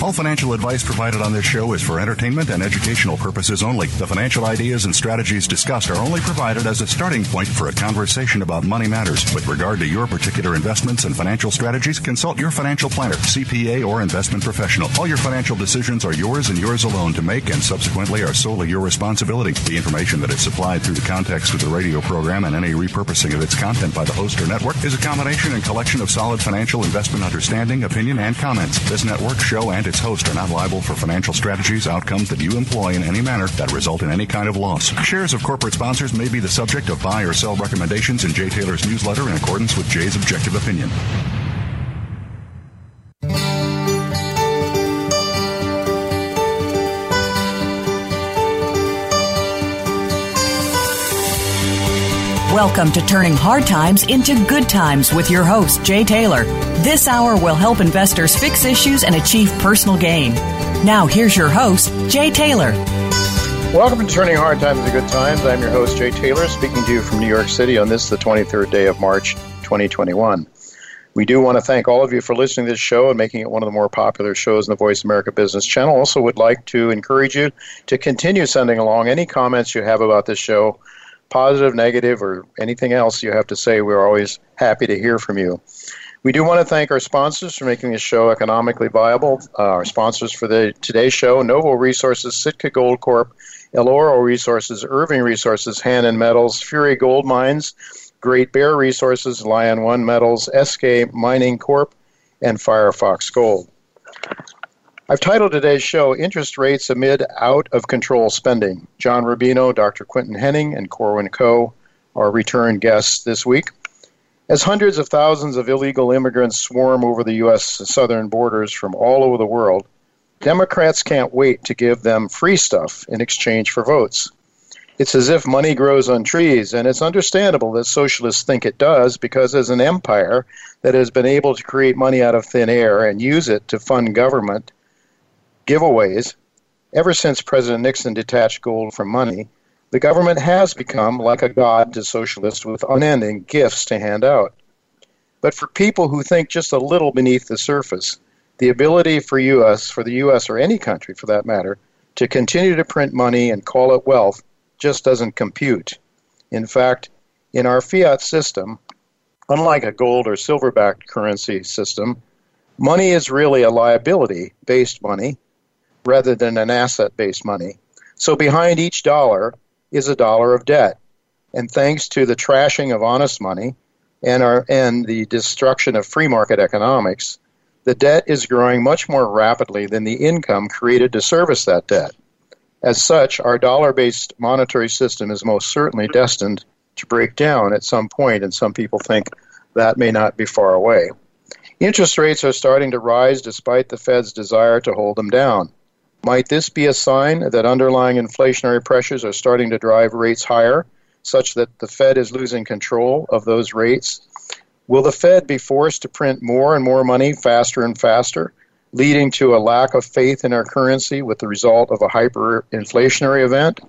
All financial advice provided on this show is for entertainment and educational purposes only. The financial ideas and strategies discussed are only provided as a starting point for a conversation about money matters. With regard to your particular investments and financial strategies, consult your financial planner, CPA, or investment professional. All your financial decisions are yours and yours alone to make, and subsequently are solely your responsibility. The information that is supplied through the context of the radio program and any repurposing of its content by the host or network is a combination and collection of solid financial investment understanding, opinion, and comments. This network, show, and its host are not liable for financial strategies, outcomes that you employ in any manner that result in any kind of loss. Shares of corporate sponsors may be the subject of buy or sell recommendations in Jay Taylor's newsletter in accordance with Jay's objective opinion. Welcome to Turning Hard Times into Good Times with your host, Jay Taylor. This hour will help investors fix issues and achieve personal gain. Now, here's your host, Jay Taylor. Welcome to Turning Hard Times into Good Times. I'm your host, Jay Taylor, speaking to you from New York City on this, the 23rd day of March, 2021. We do want to thank all of you for listening to this show and making it one of the more popular shows in the Voice America Business Channel. Also would like to encourage you to continue sending along any comments you have about this show, positive, negative, or anything else you have to say. We're always happy to hear from you. We do want to thank our sponsors for making this show economically viable. Our sponsors for today's show: Novo Resources, Sitka Gold Corp, El Oro Resources, Irving Resources, Hannon Metals, Fury Gold Mines, Great Bear Resources, Lion One Metals, SK Mining Corp, and Firefox Gold. I've titled today's show, Interest Rates Amid Out-of-Control Spending. John Rubino, Dr. Quentin Henning, and Corwin Coe are return guests this week. As hundreds of thousands of illegal immigrants swarm over the U.S. southern borders from all over the world, Democrats can't wait to give them free stuff in exchange for votes. It's as if money grows on trees, and it's understandable that socialists think it does, because as an empire that has been able to create money out of thin air and use it to fund government giveaways, ever since President Nixon detached gold from money, the government has become like a god to socialists with unending gifts to hand out. But for people who think just a little beneath the surface, the ability for the U.S. or any country for that matter, to continue to print money and call it wealth just doesn't compute. In fact, in our fiat system, unlike a gold or silver-backed currency system, money is really a liability-based money rather than an asset-based money. So behind each dollar is a dollar of debt. And thanks to the trashing of honest money and the destruction of free market economics, the debt is growing much more rapidly than the income created to service that debt. As such, our dollar-based monetary system is most certainly destined to break down at some point, and some people think that may not be far away. Interest rates are starting to rise despite the Fed's desire to hold them down. Might this be a sign that underlying inflationary pressures are starting to drive rates higher, such that the Fed is losing control of those rates? Will the Fed be forced to print more and more money faster and faster, leading to a lack of faith in our currency with the result of a hyperinflationary event?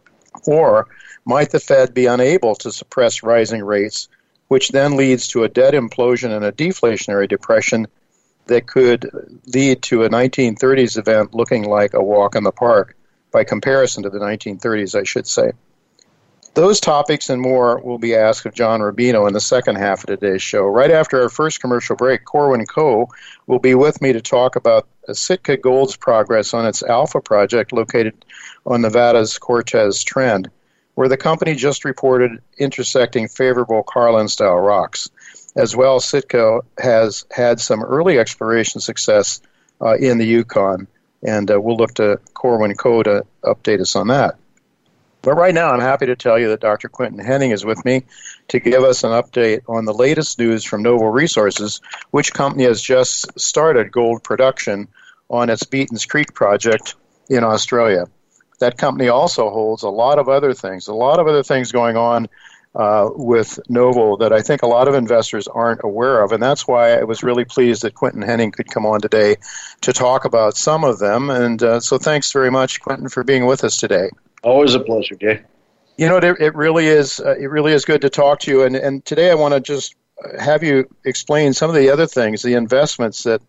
Or might the Fed be unable to suppress rising rates, which then leads to a debt implosion and a deflationary depression that could lead to a 1930s event looking like a walk in the park, by comparison to the 1930s, I should say. Those topics and more will be asked of John Rubino in the second half of today's show. Right after our first commercial break, Corwin Coe will be with me to talk about Sitka Gold's progress on its Alpha project located on Nevada's Cortez Trend, where the company just reported intersecting favorable Carlin-style rocks. As well, Sitka has had some early exploration success in the Yukon, and we'll look to Corwin Coe to update us on that. But right now, I'm happy to tell you that Dr. Quentin Henning is with me to give us an update on the latest news from Novo Resources, which company has just started gold production on its Beaton's Creek project in Australia. That company also holds a lot of other things going on with Novo that I think a lot of investors aren't aware of, and that's why I was really pleased that Quentin Henning could come on today to talk about some of them. And so thanks very much, Quentin, for being with us today. Always a pleasure, Jay. You know, it really is good to talk to you, and today I want to just have you explain some of the other things, the investments that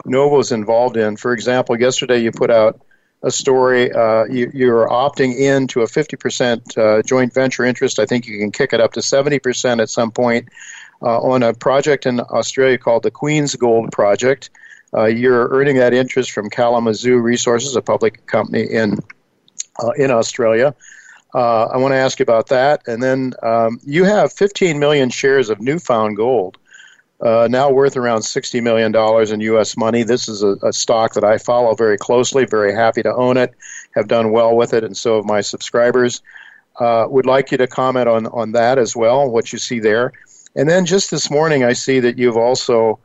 Novo's involved in. For example, yesterday you put out a story. You're opting in to a 50% joint venture interest. I think you can kick it up to 70% at some point on a project in Australia called the Queen's Gold Project. You're earning that interest from Kalamazoo Resources, a public company in Australia. I want to ask you about that. And then you have 15 million shares of Newfound Gold, now worth around $60 million in U.S. money. This is a stock that I follow very closely, very happy to own it, have done well with it, and so have my subscribers. Would like you to comment on that as well, what you see there. And then just this morning, I see that you've also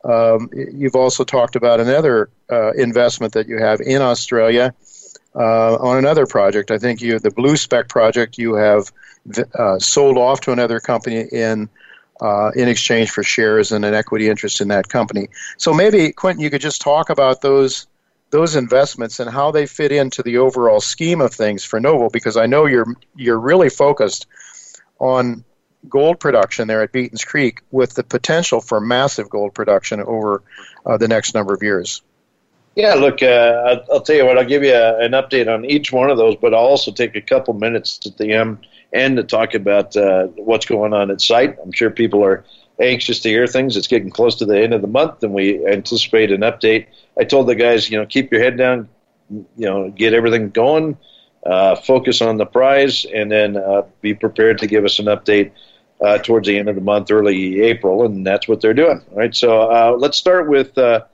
talked about another investment that you have in Australia on another project. I think the Blue Spec project you have sold off to another company in exchange for shares and an equity interest in that company. So maybe, Quentin, you could just talk about those investments and how they fit into the overall scheme of things for Novo, because I know you're really focused on gold production there at Beaton's Creek with the potential for massive gold production over the next number of years. Yeah, look, I'll tell you what, I'll give you an update on each one of those, but I'll also take a couple minutes at the end to talk about what's going on at site. I'm sure people are anxious to hear things. It's getting close to the end of the month, and we anticipate an update. I told the guys, keep your head down, get everything going, focus on the prize, and then be prepared to give us an update towards the end of the month, early April, and that's what they're doing. All right, so let's start with the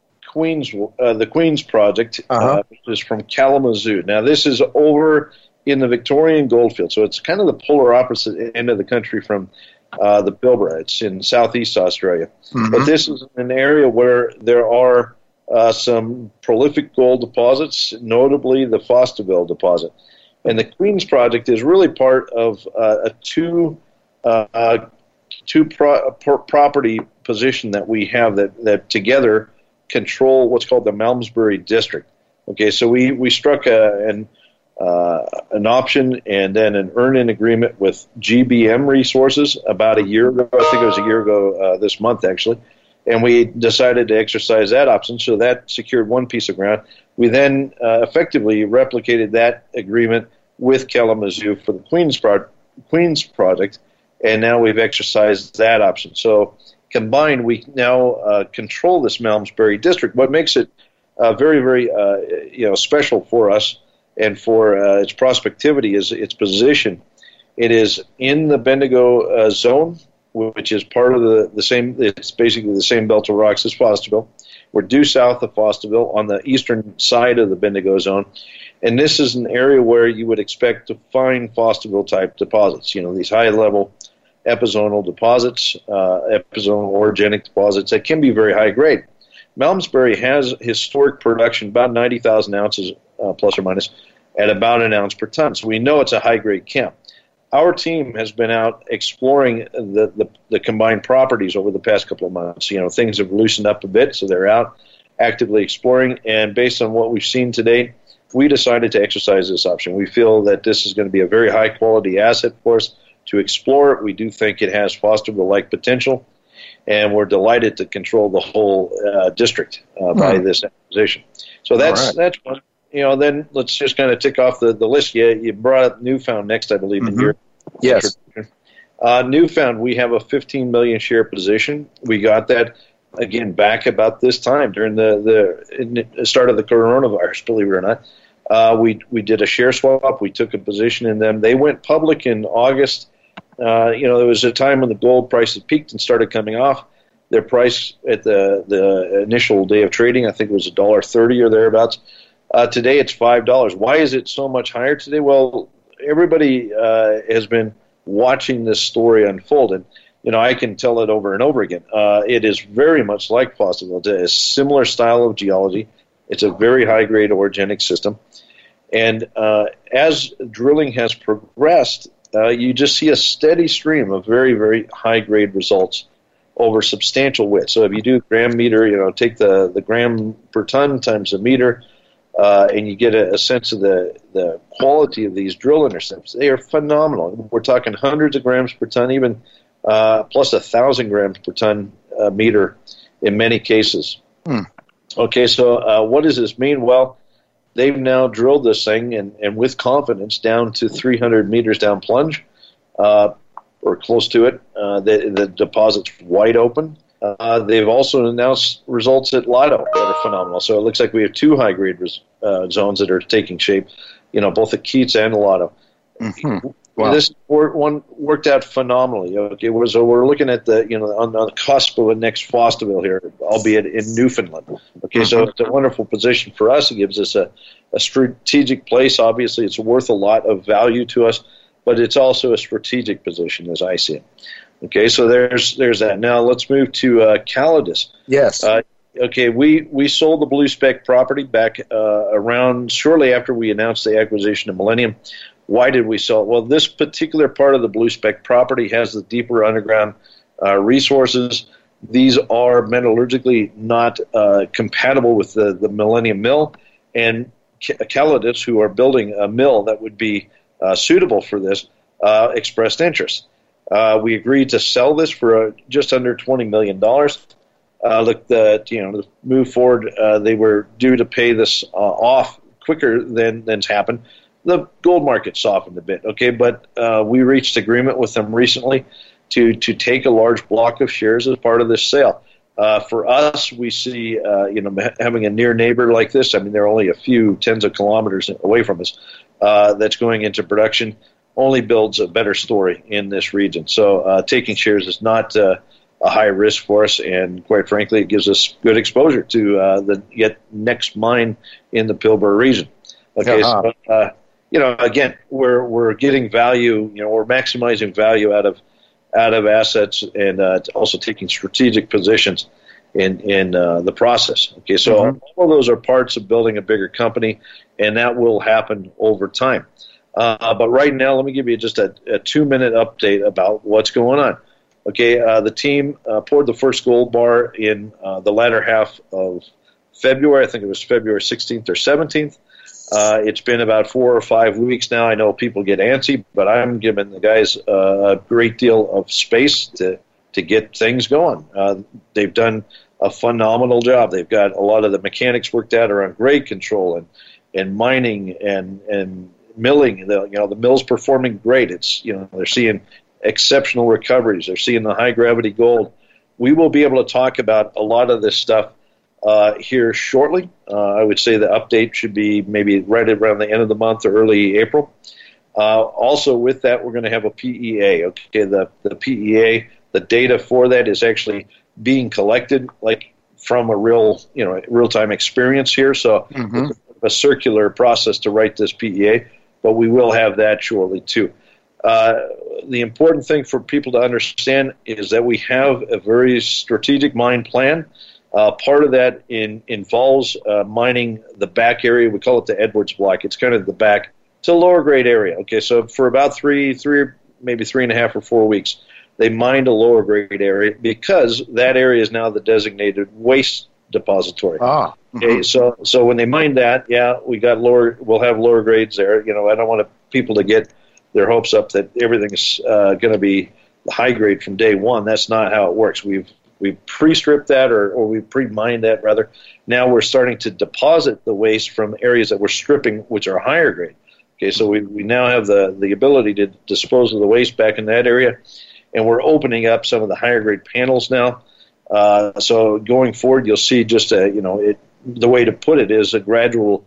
Queen's project, which is from Kalamazoo. Now, this is over in the Victorian Goldfield, so it's kind of the polar opposite end of the country from the Pilbara. It's in southeast Australia. Mm-hmm. But this is an area where there are some prolific gold deposits, notably the Fosterville deposit. And the Queen's project is really part of a two property position that we have that together control what's called the Malmesbury District. Okay, so we struck an option and then an earn-in agreement with GBM Resources about a year ago. I think it was a year ago this month, actually. And we decided to exercise that option, so that secured one piece of ground. We then effectively replicated that agreement with Kalamazoo for the Queen's project, and now we've exercised that option. So combined, we now control this Malmesbury District. What makes it very, very special for us and for its prospectivity is its position. It is in the Bendigo zone, which is part of the same. It's basically the same belt of rocks as Fosterville. We're due south of Fosterville on the eastern side of the Bendigo zone, and this is an area where you would expect to find Fosterville-type deposits. These high-level epizonal deposits, epizonal orogenic deposits that can be very high grade. Malmesbury has historic production, about 90,000 ounces, plus or minus, at about an ounce per ton. So we know it's a high grade camp. Our team has been out exploring the combined properties over the past couple of months. Things have loosened up a bit, so they're out actively exploring. And based on what we've seen today, we decided to exercise this option. We feel that this is going to be a very high quality asset for us to explore it. We do think it has Fosterville-like potential, and we're delighted to control the whole district by this acquisition. So that's one. Then let's just kind of tick off the list. You brought up Newfound next, I believe, in your yes. Newfound, we have a 15 million share position. We got that again back about this time during the start of the coronavirus. Believe it or not, we did a share swap. We took a position in them. They went public in August. There was a time when the gold prices peaked and started coming off. Their price at the initial day of trading, I think it was $1.30 or thereabouts. Today it's $5. Why is it so much higher today? Well, everybody has been watching this story unfold, and I can tell it over and over again. It is very much like Fosterville. It's a similar style of geology. It's a very high-grade orogenic system, and as drilling has progressed, you just see a steady stream of very, very high-grade results over substantial width. So if you do gram meter, take the gram per ton times the meter, and you get a sense of the quality of these drill intercepts. They are phenomenal. We're talking hundreds of grams per ton, even plus 1,000 grams per ton meter in many cases. Okay, so what does this mean? Well, they've now drilled this thing, and with confidence, down to 300 meters down plunge, or close to it. The deposit's wide open. They've also announced results at Lido that are phenomenal. So it looks like we have two high-grade zones that are taking shape, both at Keats and Lido. Mm-hmm. Wow. This one worked out phenomenally. Okay, so we're looking at on the cusp of a next Fosterville here, albeit in Newfoundland. Okay, so it's a wonderful position for us. It gives us a strategic place. Obviously, it's worth a lot of value to us, but it's also a strategic position as I see it. Okay, so there's that. Now let's move to Calidus. Yes. Okay, we sold the Blue Spec property back around shortly after we announced the acquisition of Millennium. Why did we sell it? Well, this particular part of the Blue Spec property has the deeper underground resources. These are metallurgically not compatible with the Millennium Mill, and Calidus, who are building a mill that would be suitable for this, expressed interest. We agreed to sell this for just under $20 million. To move forward, they were due to pay this off quicker than's happened. The gold market softened a bit, okay, but we reached agreement with them recently to take a large block of shares as part of this sale. For us, we see having a near neighbor like this. I mean, they're only a few tens of kilometers away from us. That's going into production only builds a better story in this region. So taking shares is not a high risk for us, and quite frankly, it gives us good exposure to the yet next mine in the Pilbara region. Okay, so again, we're getting value. We're maximizing value out of assets, and also taking strategic positions in the process. Okay, so all of those are parts of building a bigger company, and that will happen over time. But right now, let me give you just a 2-minute update about what's going on. Okay, the team poured the first gold bar in the latter half of February. I think it was February 16th or 17th. It's been about 4 or 5 weeks now. I know people get antsy, but I'm giving the guys a great deal of space to get things going. They've done a phenomenal job. They've got a lot of the mechanics worked out around grade control and mining and milling. The mill's performing great. It's they're seeing exceptional recoveries. They're seeing the high gravity gold. We will be able to talk about a lot of this stuff here shortly. I would say the update should be maybe right around the end of the month or early April. Also with that, we're going to have a PEA. Okay, the PEA, the data for that is actually being collected like from a real-time experience here. So it's a circular process to write this PEA, but we will have that shortly too. The important thing for people to understand is that we have a very strategic mine plan. Part of that involves mining the back area. We call it the Edwards Block. It's kind of the back. It's a lower grade area. Okay, so for about three, maybe 3.5 or 4 weeks, they mined a lower grade area because that area is now the designated waste depository. Okay, so when they mined that, we'll have lower grades there. I don't want people to get their hopes up that everything's going to be high grade from day one. That's not how it works. We've pre-stripped that, or we pre-mined that rather. Now we're starting to deposit the waste from areas that we're stripping, which are higher grade. Okay, so we now have the ability to dispose of the waste back in that area, and we're opening up some of the higher grade panels now. So going forward, you'll see just the way to put it is a gradual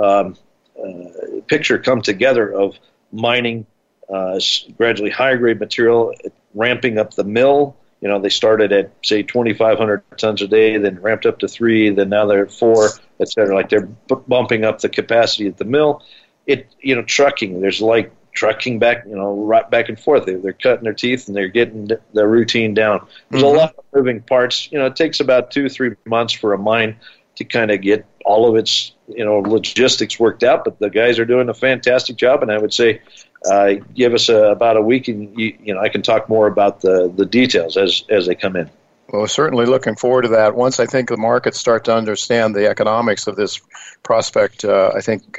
picture come together of mining gradually higher grade material, ramping up the mill. They started at, say, 2,500 tons a day, then ramped up to 3, then now they're at 4, et cetera. Like they're bumping up the capacity at the mill. Trucking, there's like trucking back, right back and forth. They're cutting their teeth and they're getting the routine down. There's a lot of moving parts. It takes about 2-3 months for a mine to kind of get all of its, logistics worked out, but the guys are doing a fantastic job, and I would say give us about a week, and I can talk more about the details as they come in. Well, certainly looking forward to that. Once I think the markets start to understand the economics of this prospect, I think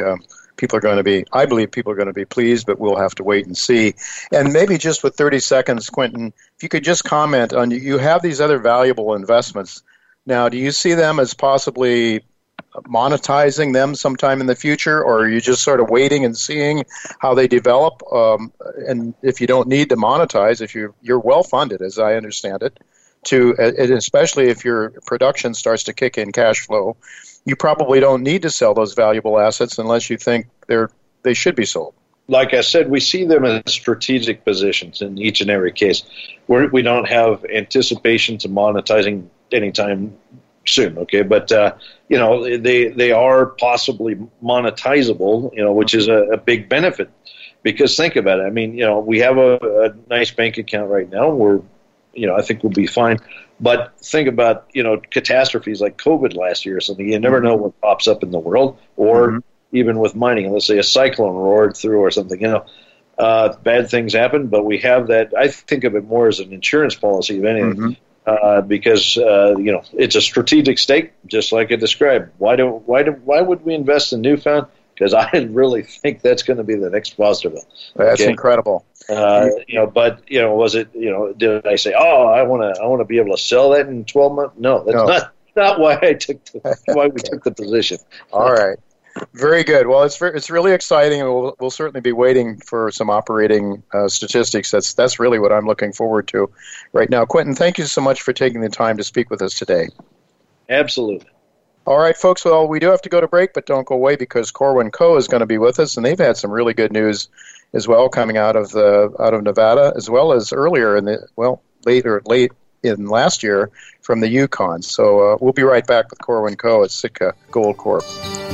I believe people are going to be pleased, but we'll have to wait and see. And maybe just with 30 seconds, Quentin, if you could just comment on, you have these other valuable investments Now, do you see them as possibly monetizing them sometime in the future, or are you just sort of waiting and seeing how they develop? And if you don't need to monetize, if you're well funded, as I understand it, especially if your production starts to kick in cash flow, you probably don't need to sell those valuable assets unless you think they should be sold. Like I said, we see them as strategic positions in each and every case. We don't have anticipation to monetizing anytime soon, okay? But, they are possibly monetizable, which is a big benefit. Because think about it. I mean, we have a nice bank account right now. I think we'll be fine. But think about, catastrophes like COVID last year or something. You never know what pops up in the world, or even with mining. Let's say a cyclone roared through or something. Bad things happen, but we have that. I think of it more as an insurance policy, if anything, because it's a strategic stake, just like I described. Why would we invest in Newfound? Because I really think that's going to be the next Fosterville. That's incredible. Was it? Did I say, I want to be able to sell that in 12 months? No, that's not why we took the position. All right. Very good. Well, it's really exciting, and we'll certainly be waiting for some operating statistics. That's really what I'm looking forward to right now. Quentin, thank you so much for taking the time to speak with us today. Absolutely. All right, folks. Well, we do have to go to break, but don't go away because Corwin Co. is going to be with us, and they've had some really good news as well coming out of Nevada, as well as earlier late in last year from the Yukon. So we'll be right back with Corwin Co. at Sitka Gold Corp.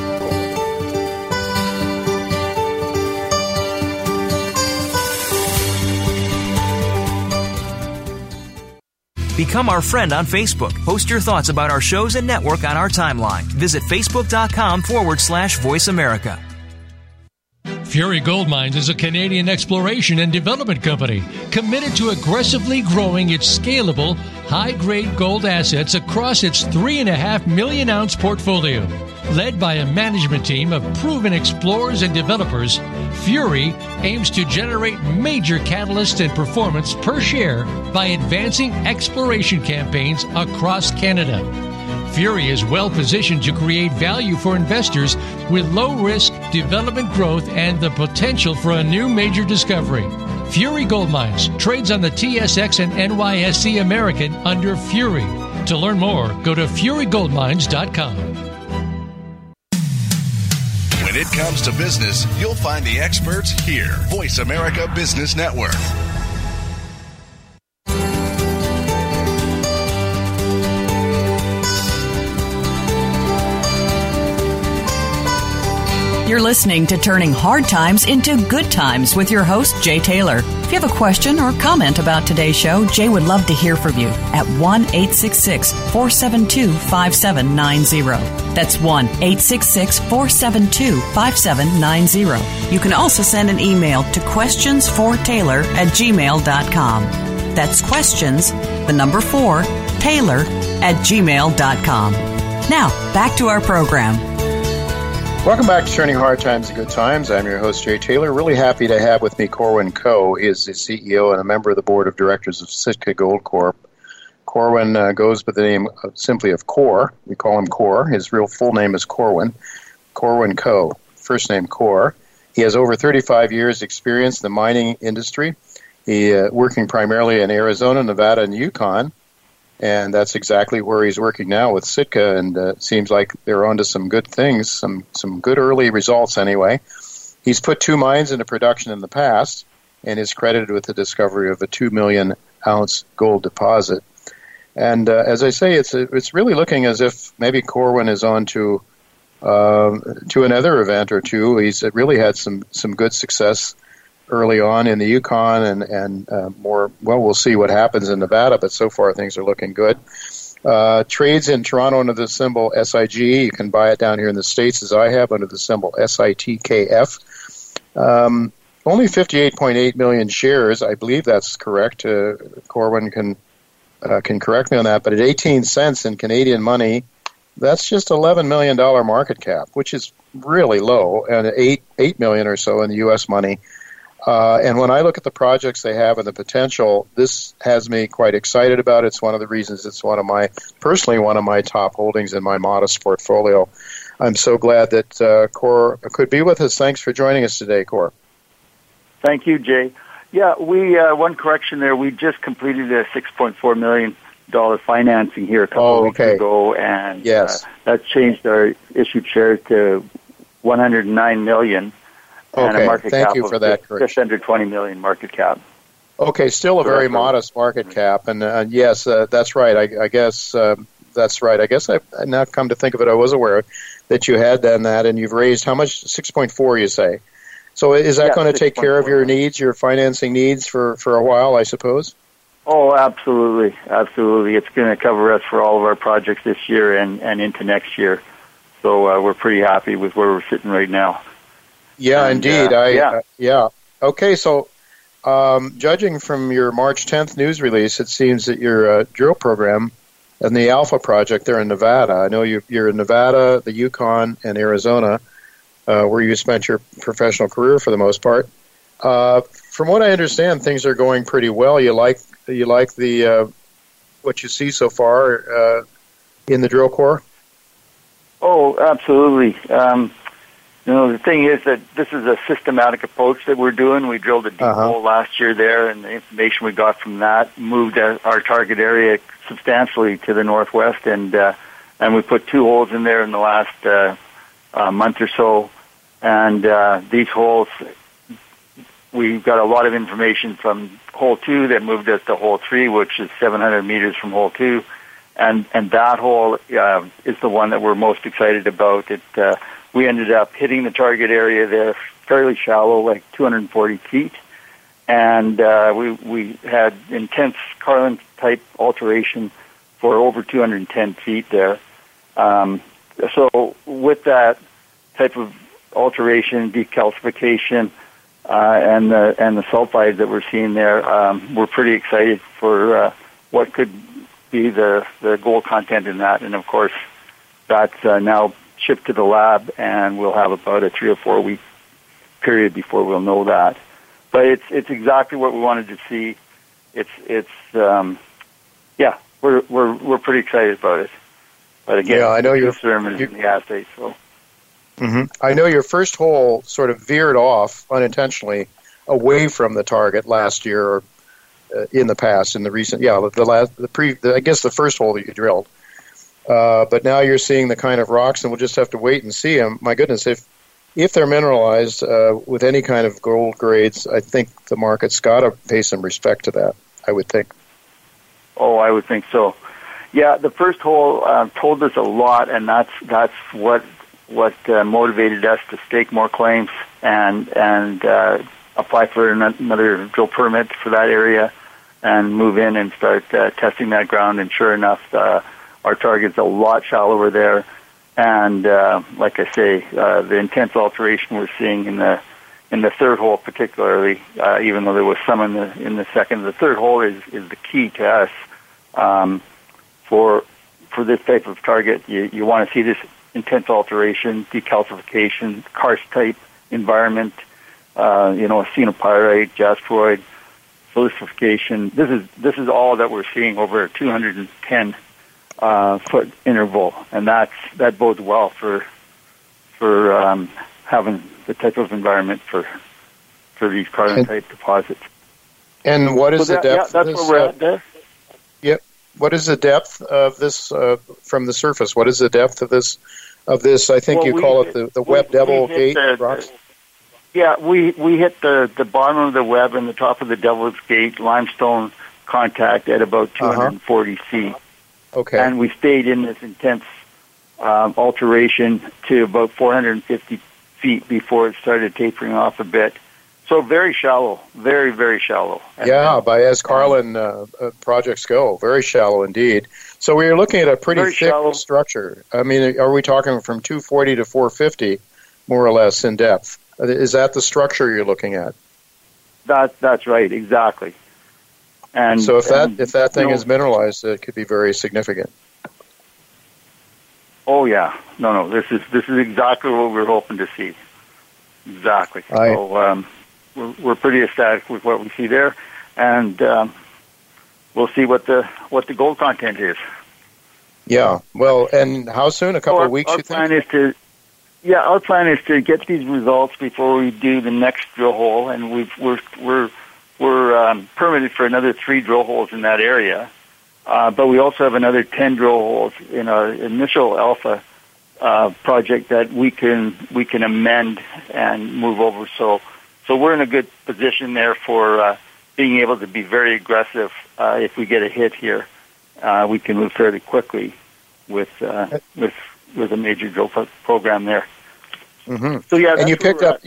Become our friend on Facebook. Post your thoughts about our shows and network on our timeline. Visit Facebook.com/Voice America. Fury Gold Mines is a Canadian exploration and development company committed to aggressively growing its scalable, high-grade gold assets across its 3.5 million ounce portfolio. Led by a management team of proven explorers and developers, Fury aims to generate major catalysts and performance per share by advancing exploration campaigns across Canada. Fury is well positioned to create value for investors with low-risk development growth and the potential for a new major discovery. Fury Gold Mines trades on the TSX and NYSE American under Fury. To learn more, go to furygoldmines.com. When it comes to business, you'll find the experts here. Voice America Business Network. You're listening to Turning Hard Times into Good Times with your host, Jay Taylor. If you have a question or comment about today's show, Jay would love to hear from you at 1-866-472-5790. That's 1-866-472-5790. You can also send an email to questionsfortaylor@gmail.com. That's questions, the number 4, Taylor@gmail.com. Now, back to our program. Welcome back to Turning Hard Times to Good Times. I'm your host, Jay Taylor. Really happy to have with me Corwin Co. He is the CEO and a member of the board of directors of Sitka Gold Corp. Corwin goes by the name simply of Cor. We call him Cor. His real full name is Corwin. Corwin Co. First name Cor. He has over 35 years' experience in the mining industry. He working primarily in Arizona, Nevada, and Yukon. And that's exactly where he's working now with Sitka, and it seems like they're onto some good things, some good early results anyway. He's put 2 mines into production in the past and is credited with the discovery of a 2 million ounce gold deposit. And as I say, it's really looking as if maybe Corwin is on to another event or two. He's really had some good success early on in the Yukon and more, well, we'll see what happens in Nevada, but so far things are looking good. Trades in Toronto under the symbol SIG. You can buy it down here in the States, as I have, under the symbol SITKF. Only 58.8 million shares. I believe that's correct. Corwin can correct me on that, but at 18 cents in Canadian money, that's just $11 million market cap, which is really low, and $8 million or so in the U.S. money. And when I look at the projects they have and the potential, this has me quite excited about it. It's one of the reasons it's personally one of my top holdings in my modest portfolio. I'm so glad that Cor could be with us. Thanks for joining us today, Cor. Thank you, Jay. Yeah, we one correction there. We just completed a $6.4 million financing here a couple of weeks ago, and that changed our issued shares to $109 million. And a market thank cap you for that. Just under $20 million market cap. Okay, still a very modest market cap, and yes, that's right. I guess that's right. I guess I've now come to think of it, I was aware that you had done that, and you've raised how much? 6.4, you say. So is that going to take care of your needs, your financing needs for a while, I suppose? Oh, absolutely, absolutely. It's going to cover us for all of our projects this year and into next year. So we're pretty happy with where we're sitting right now. Yeah, and, indeed. Okay, so judging from your March 10th news release, it seems that your drill program and the Alpha project there in Nevada, I know you're in Nevada, the Yukon, and Arizona, where you spent your professional career for the most part. From what I understand, things are going pretty well. You like the what you see so far in the drill core? Oh, absolutely. The thing is that this is a systematic approach that we're doing. We drilled a deep hole last year there, and the information we got from that moved our target area substantially to the northwest, and we put 2 holes in there in the last month or so. And these holes, we got a lot of information from hole 2 that moved us to hole 3, which is 700 meters from hole 2, and that hole is the one that we're most excited about. We ended up hitting the target area there fairly shallow, like 240 feet, and we had intense Carlin-type alteration for over 210 feet there. So with that type of alteration, decalcification, and the sulfides that we're seeing there, we're pretty excited for what could be the gold content in that. And of course, that's now shipped to the lab, and we'll have about a 3 or 4 week period before we'll know that. But it's exactly what we wanted to see. We're pretty excited about it. But again, I know you're in the assay, so. Mm-hmm. I know your first hole sort of veered off unintentionally away from the target last year, or in the past, in the recent, I guess the first hole that you drilled. But now you're seeing the kind of rocks, and we'll just have to wait and see them. My goodness, if they're mineralized with any kind of gold grades, I think the market's got to pay some respect to that, I would think. Oh, I would think so. Yeah, the first hole told us a lot, and that's what motivated us to stake more claims and apply for another drill permit for that area and move in and start testing that ground. And sure enough, our target's a lot shallower there. And like I say, the intense alteration we're seeing in the third hole particularly, even though there was some in the second, the third hole is the key to us for this type of target. You want to see this intense alteration, decalcification, karst-type environment, phenopyrite, jasperoid, silicification. This is all that we're seeing over a 210 foot interval, and that bodes well for having the type of environment for these Carlin-type deposits. And what is the depth? Yeah, that's where we're at there. Yep. What is the depth of this from the surface? What is the depth of this? I think you call it the Webb Devil Gate rocks. Yeah, we hit the bottom of the Webb and the top of the Devil's Gate limestone contact at about 240 feet. Okay. And we stayed in this intense alteration to about 450 feet before it started tapering off a bit. So very shallow, very, very shallow. As Carlin projects go, very shallow indeed. So we are looking at a pretty thick shallow structure. I mean, are we talking from 240 to 450, more or less, in depth? Is that the structure you're looking at? That's right, exactly. And so if that thing is mineralized, it could be very significant. Oh yeah, no. This is exactly what we're hoping to see. Exactly. So we're pretty ecstatic with what we see there, and we'll see what the gold content is. Yeah. Well, and how soon? A couple of weeks, you think? Our plan is to get these results before we do the next drill hole, and we're permitted for another 3 drill holes in that area. But we also have another 10 drill holes in our initial Alpha project that we can amend and move over. So we're in a good position there for being able to be very aggressive. If we get a hit here, we can move fairly quickly with a major drill program there. Mm-hmm. So yeah, and you picked up.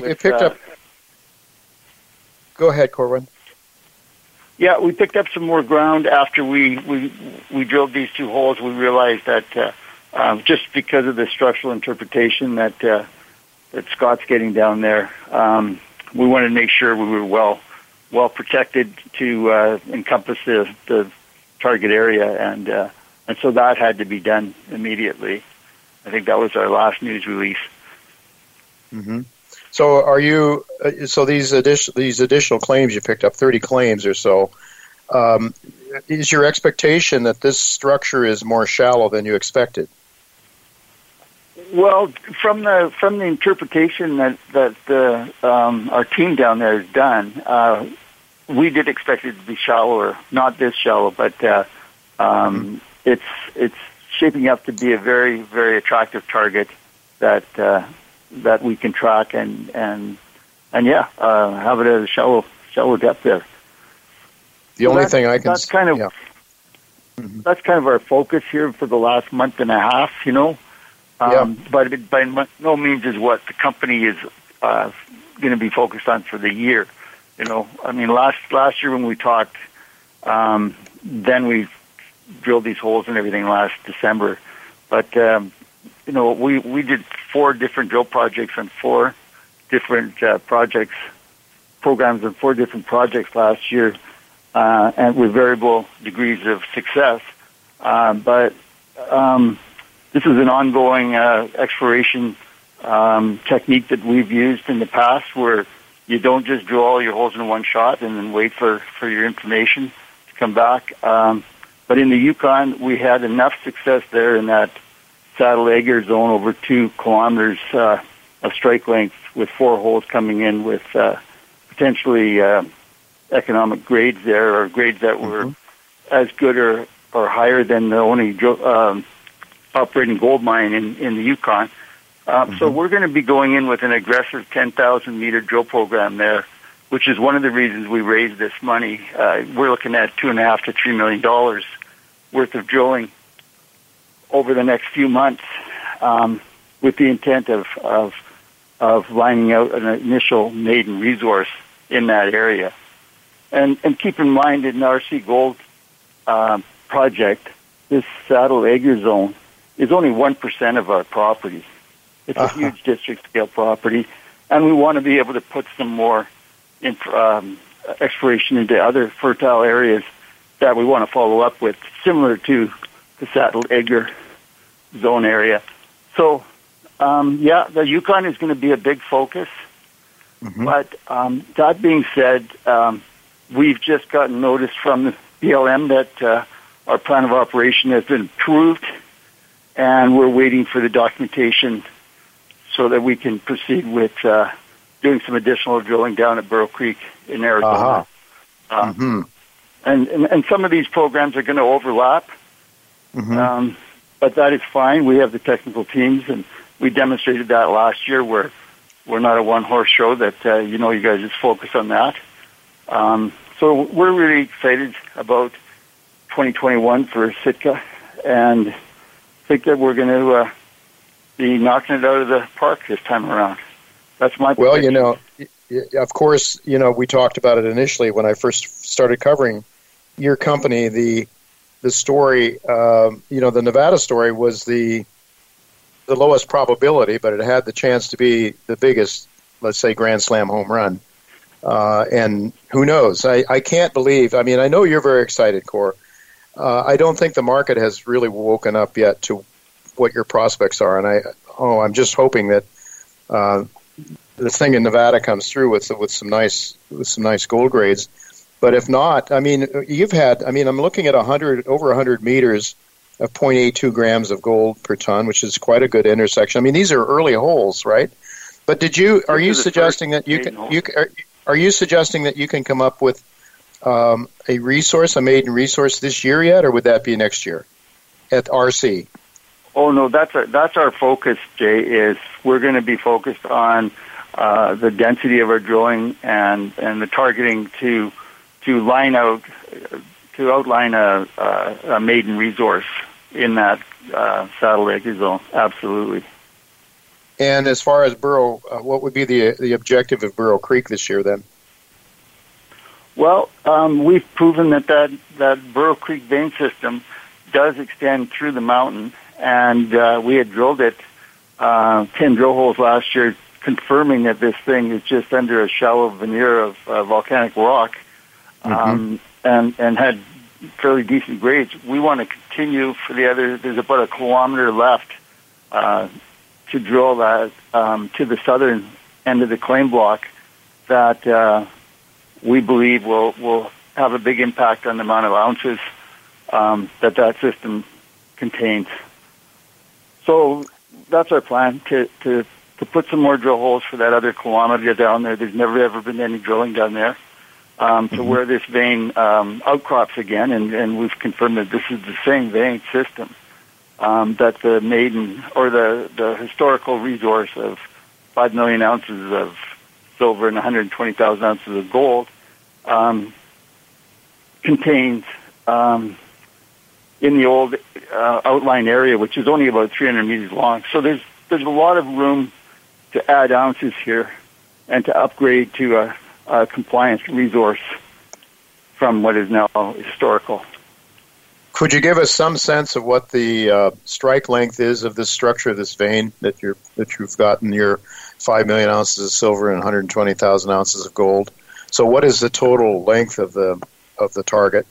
Go ahead, Corwin. Yeah, we picked up some more ground after we drilled these 2 holes. We realized that just because of the structural interpretation that Scott's getting down there, we wanted to make sure we were well protected to encompass the target area, and so that had to be done immediately. I think that was our last news release. Mm-hmm. So are you? So these additional claims you picked up, 30 claims or so. Is your expectation that this structure is more shallow than you expected? Well, from the interpretation that our team down there has done, we did expect it to be shallower, not this shallow, but it's shaping up to be a very, very attractive target that we can track and have it at a shallow depth there. The only thing I can that's kind of our focus here for the last month and a half, But it by no means is what the company is going to be focused on for the year. I mean, last year when we talked, then we drilled these holes and everything last December, but we did 4 different drill projects and 4 different programs and 4 different projects last year, and with variable degrees of success. But this is an ongoing exploration technique that we've used in the past, where you don't just drill all your holes in one shot and then wait for your information to come back. But in the Yukon, we had enough success there in that Saddle-Egger zone over 2 kilometers of strike length, with 4 holes coming in with potentially economic grades there, or grades that were as good or higher than the only operating gold mine in the Yukon. So we're going to be going in with an aggressive 10,000-meter drill program there, which is one of the reasons we raised this money. We're looking at $2.5 to $3 million worth of drilling over the next few months, with the intent of lining out an initial maiden resource in that area. And keep in mind, in the RC Gold project, this Saddle-Egger zone is only 1% of our property. It's a huge district-scale property, and we want to be able to put some more exploration into other fertile areas that we want to follow up with, similar to the Saddle-Egger zone area. So, the Yukon is going to be a big focus. But that being said, we've just gotten notice from the BLM that our plan of operation has been approved, and we're waiting for the documentation so that we can proceed with doing some additional drilling down at Burrow Creek in Arizona. And some of these programs are going to overlap, but that is fine. We have the technical teams, and we demonstrated that last year, where we're not a one-horse show, that you guys just focus on that. So we're really excited about 2021 for Sitka, and think that we're going to be knocking it out of the park this time around. That's my prediction. Well, of course, we talked about it initially when I first started covering your company. The story, the Nevada story was the lowest probability, but it had the chance to be the biggest, let's say, Grand Slam home run. And who knows? I can't believe. I mean, I know you're very excited, Cor. I don't think the market has really woken up yet to what your prospects are, and I'm just hoping that the thing in Nevada comes through with some nice gold grades. But if not, I mean, I'm looking at over 100 meters of 0.82 grams of gold per ton, which is quite a good intersection. I mean, these are early holes, right? But are you suggesting that you can come up with a maiden resource this year yet, or would that be next year at RC? Oh no, that's our focus, Jay. Is we're going to be focused on the density of our drilling and the targeting to outline a maiden resource in that Saddle Acre zone. Absolutely. And as far as Burrow, what would be the objective of Burrow Creek this year then? Well, we've proven that Burrow Creek vein system does extend through the mountain, and we had drilled it 10 drill holes last year, confirming that this thing is just under a shallow veneer of volcanic rock, and had fairly decent grades. We want to continue for there's about a kilometer left to drill that to the southern end of the claim block that we believe will have a big impact on the amount of ounces that system contains. So that's our plan, to put some more drill holes for that other kilometer down there. There's never ever been any drilling down there. To where this vein outcrops again, and we've confirmed that this is the same vein system that the maiden or the historical resource of 5 million ounces of silver and 120,000 ounces of gold contains in the old outline area, which is only about 300 meters long. So there's a lot of room to add ounces here and to upgrade to a compliance resource from what is now historical. Could you give us some sense of what the strike length is of this structure of this vein that you've gotten your 5 million ounces of silver and 120,000 ounces of gold? So what is the total length of the target?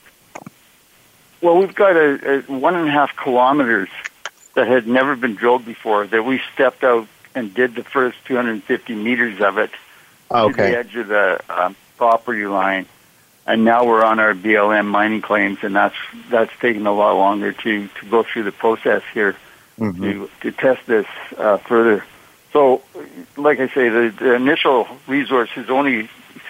Well, we've got a 1.5 kilometers that had never been drilled before, that we stepped out and did the first 250 meters of it to the edge of the property line. And now we're on our BLM mining claims, and that's taken a lot longer to go through the process here to test this further. So, like I say, the initial resource is only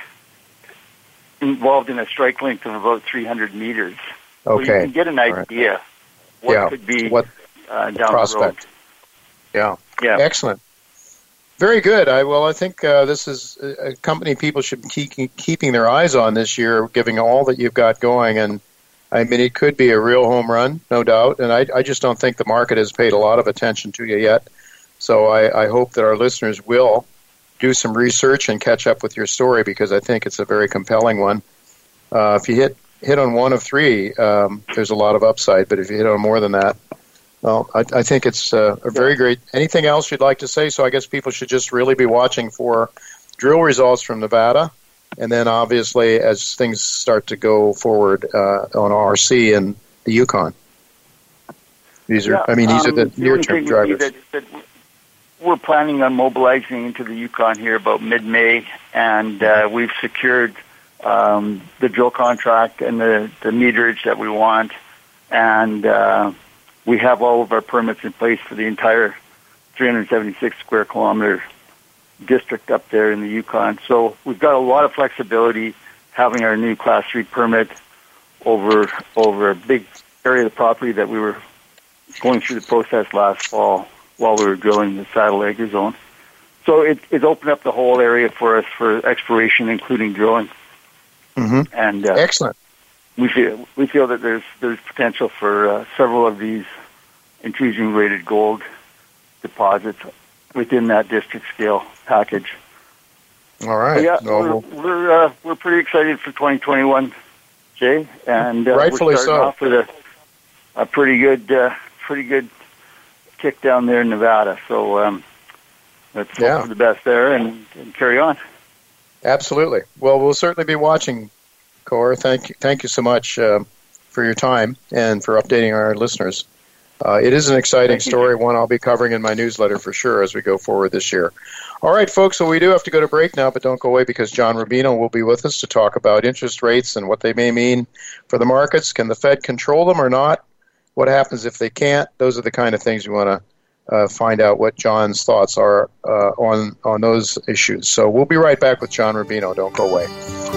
involved in a strike length of about 300 meters. Okay. So you can get an idea what could be down prospect. the road. Yeah. Excellent. Very good. I think this is a company people should be keeping their eyes on this year, given all that you've got going. And I mean, it could be a real home run, no doubt. And I just don't think the market has paid a lot of attention to you yet. So I hope that our listeners will do some research and catch up with your story, because I think it's a very compelling one. If you hit on one of three, there's a lot of upside. But if you hit on more than that, well, I think it's a very great. Anything else you'd like to say? So I guess people should just really be watching for drill results from Nevada, and then obviously as things start to go forward on RC and the Yukon. These are the near-term drivers. That we're planning on mobilizing into the Yukon here about mid-May, and we've secured the drill contract and the meterage that we want, and we have all of our permits in place for the entire 376 square kilometer district up there in the Yukon. So we've got a lot of flexibility having our new Class 3 permit over a big area of the property that we were going through the process last fall while we were drilling the Saddle Acre zone. So it opened up the whole area for us for exploration, including drilling. And excellent. We feel that there's potential for several of these intrusion-related gold deposits within that district scale package. All right. We're pretty excited for 2021, Jay, and rightfully we're starting off with a pretty good kick down there in Nevada. So let's hope for the best there and carry on. Absolutely. Well, we'll certainly be watching. Cor, thank you so much for your time and for updating our listeners. It is an exciting story, one I'll be covering in my newsletter for sure as we go forward this year. All right, folks, so we do have to go to break now, but don't go away because John Rubino will be with us to talk about interest rates and what they may mean for the markets. Can the Fed control them or not? What happens if they can't? Those are the kind of things we want to find out what John's thoughts are on those issues. So we'll be right back with John Rubino. Don't go away.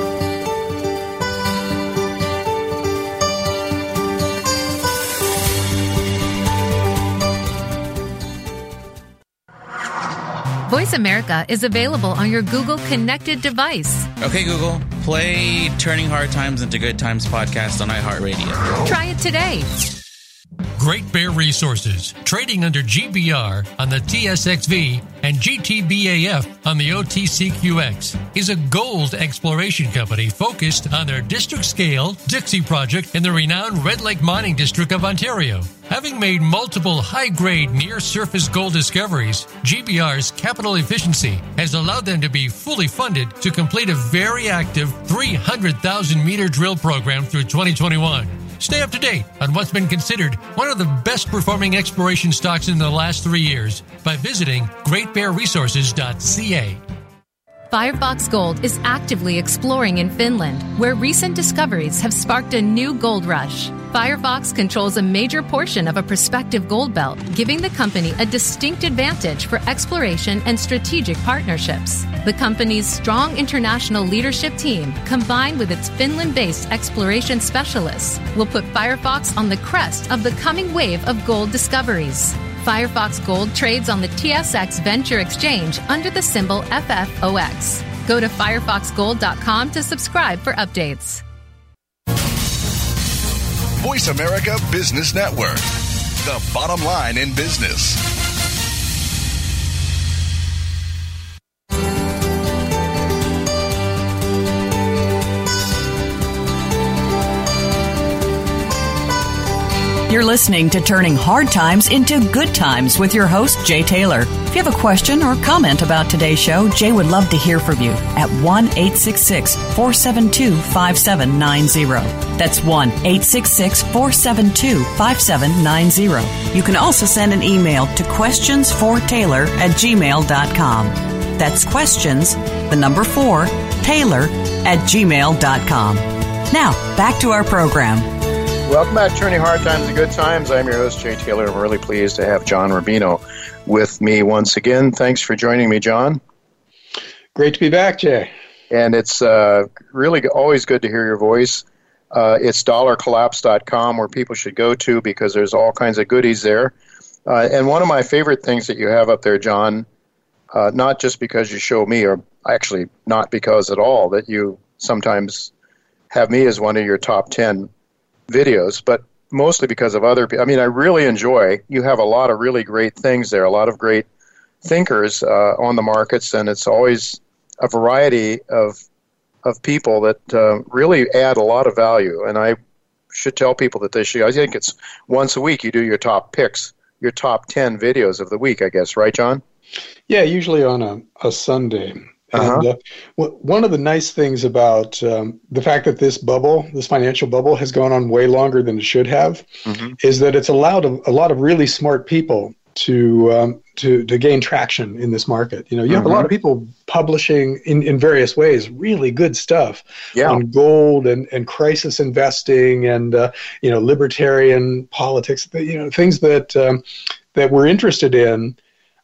Voice America is available on your Google connected device. Okay, Google, play Turning Hard Times into Good Times podcast on iHeartRadio. Try it today. Great Bear Resources, trading under GBR on the TSXV and GTBAF on the OTCQX, is a gold exploration company focused on their district-scale Dixie project in the renowned Red Lake Mining District of Ontario. Having made multiple high-grade near-surface gold discoveries, GBR's capital efficiency has allowed them to be fully funded to complete a very active 300,000-meter drill program through 2021. Stay up to date on what's been considered one of the best-performing exploration stocks in the last 3 years by visiting GreatBearResources.ca. Firefox Gold is actively exploring in Finland, where recent discoveries have sparked a new gold rush. Firefox controls a major portion of a prospective gold belt, giving the company a distinct advantage for exploration and strategic partnerships. The company's strong international leadership team, combined with its Finland-based exploration specialists, will put Firefox on the crest of the coming wave of gold discoveries. Firefox Gold trades on the TSX Venture Exchange under the symbol FFOX. Go to firefoxgold.com to subscribe for updates. Voice America Business Network, the bottom line in business. You're listening to Turning Hard Times into Good Times with your host, Jay Taylor. If you have a question or comment about today's show, Jay would love to hear from you at 1-866-472-5790. That's 1-866-472-5790. You can also send an email to questionsfortaylor@gmail.com. That's questions, the number 4, Taylor@gmail.com. Now, back to our program. Welcome back to Turning Hard Times to Good Times. I'm your host, Jay Taylor. I'm really pleased to have John Rubino with me once again. Thanks for joining me, John. Great to be back, Jay. And it's really always good to hear your voice. It's dollarcollapse.com where people should go to because there's all kinds of goodies there. And one of my favorite things that you have up there, John, not just because you show me, or actually not because at all, that you sometimes have me as one of your top 10 videos, but mostly because of other people. I mean, I really enjoy, you have a lot of really great things there, a lot of great thinkers on the markets, and it's always a variety of people that really add a lot of value. And I should tell people that they should, I think it's once a week you do your top picks, your top 10 videos of the week, I guess, right, John? Yeah, usually on a Sunday. And one of the nice things about the fact that this financial bubble, has gone on way longer than it should have, is that it's allowed a lot of really smart people to gain traction in this market. You know, you have a lot of people publishing in various ways really good stuff on gold and crisis investing and libertarian politics. Things that we're interested in.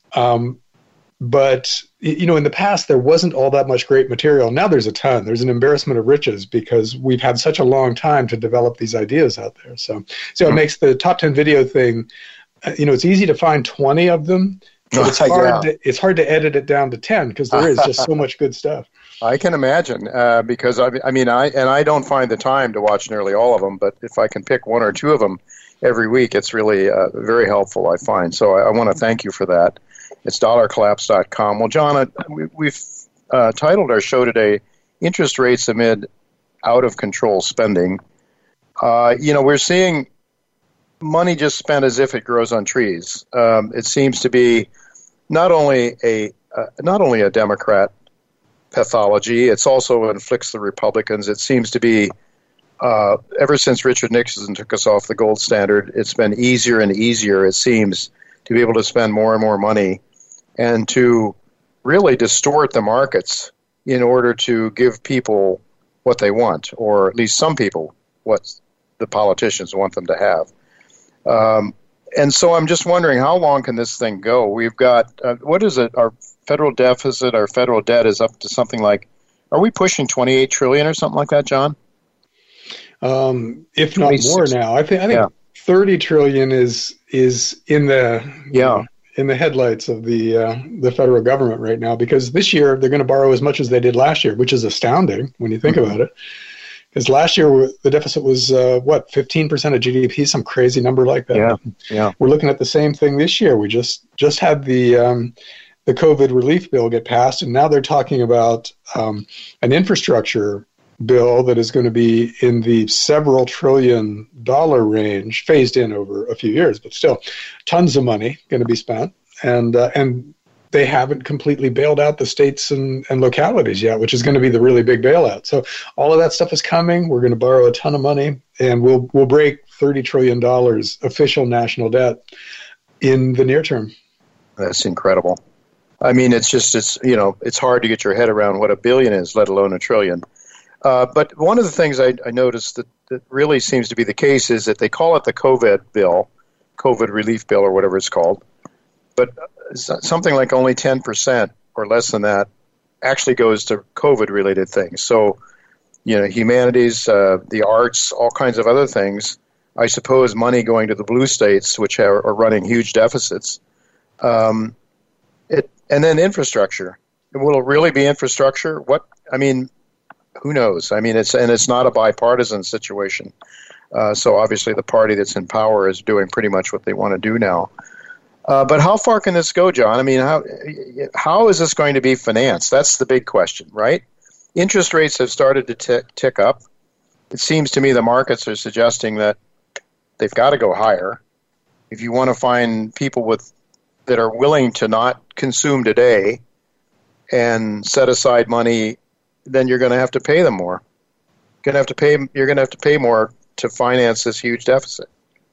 But, in the past, there wasn't all that much great material. Now there's a ton. There's an embarrassment of riches because we've had such a long time to develop these ideas out there. So it makes the top 10 video thing, it's easy to find 20 of them, but it's hard to edit it down to 10 because there is just so much good stuff. I can imagine because, I don't find the time to watch nearly all of them, but if I can pick one or two of them every week, it's really very helpful, I find. So I want to thank you for that. It's dollarcollapse.com. Well, John, we've titled our show today, Interest Rates Amid Out-of-Control Spending. We're seeing money just spent as if it grows on trees. It seems to be not only a Democrat pathology, it's also inflicts the Republicans. It seems to be, ever since Richard Nixon took us off the gold standard, it's been easier and easier, it seems, to be able to spend more and more money and to really distort the markets in order to give people what they want, or at least some people what the politicians want them to have. And so I'm just wondering, how long can this thing go? We've got, what is it, our federal deficit, our federal debt is up to something like, are we pushing $28 trillion or something like that, John? If not more now. I think $30 trillion is in the in the headlights of the federal government right now, because this year they're going to borrow as much as they did last year, which is astounding when you think about it. Because last year the deficit was 15% of GDP, some crazy number like that. Yeah. We're looking at the same thing this year. We just had the COVID relief bill get passed, and now they're talking about an infrastructure bill that is going to be in the several $trillion range, phased in over a few years, but still tons of money going to be spent. And they haven't completely bailed out the states and localities yet, which is going to be the really big bailout. So all of that stuff is coming. We're going to borrow a ton of money, and we'll break $30 trillion official national debt in the near term. That's incredible. I mean, it's hard to get your head around what a billion is, let alone a trillion. But one of the things I noticed that really seems to be the case is that they call it the COVID relief bill, or whatever it's called. But something like only 10% or less than that actually goes to COVID-related things. So, humanities, the arts, all kinds of other things. I suppose money going to the blue states, which are running huge deficits. And then infrastructure. Will it really be infrastructure? Who knows? It's not a bipartisan situation. So obviously the party that's in power is doing pretty much what they want to do now. But how far can this go, John? I mean, how is this going to be financed? That's the big question, right? Interest rates have started to tick up. It seems to me the markets are suggesting that they've got to go higher. If you want to find people that are willing to not consume today and set aside money, then you're going to have to pay them more. You're going to have to pay more to finance this huge deficit.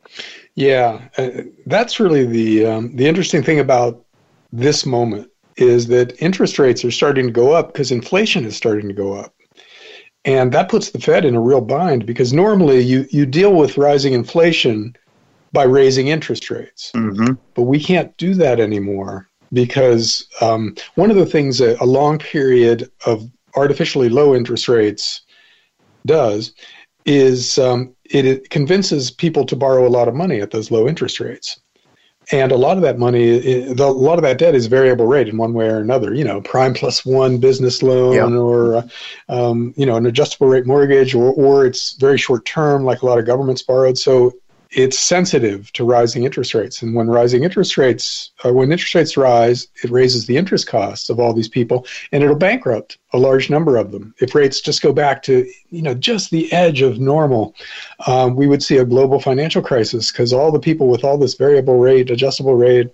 Yeah, that's really the interesting thing about this moment is that interest rates are starting to go up because inflation is starting to go up. And that puts the Fed in a real bind, because normally you deal with rising inflation by raising interest rates. Mm-hmm. But we can't do that anymore, because one of the things that a long period of artificially low interest rates does is it convinces people to borrow a lot of money at those low interest rates. And a lot of that money, a lot of that debt is variable rate in one way or another, prime plus one business loan, or, an adjustable rate mortgage, or it's very short term, like a lot of governments borrowed. So it's sensitive to rising interest rates. And when interest rates rise, it raises the interest costs of all these people, and it'll bankrupt a large number of them. If rates just go back to, just the edge of normal, we would see a global financial crisis, because all the people with all this variable rate, adjustable rate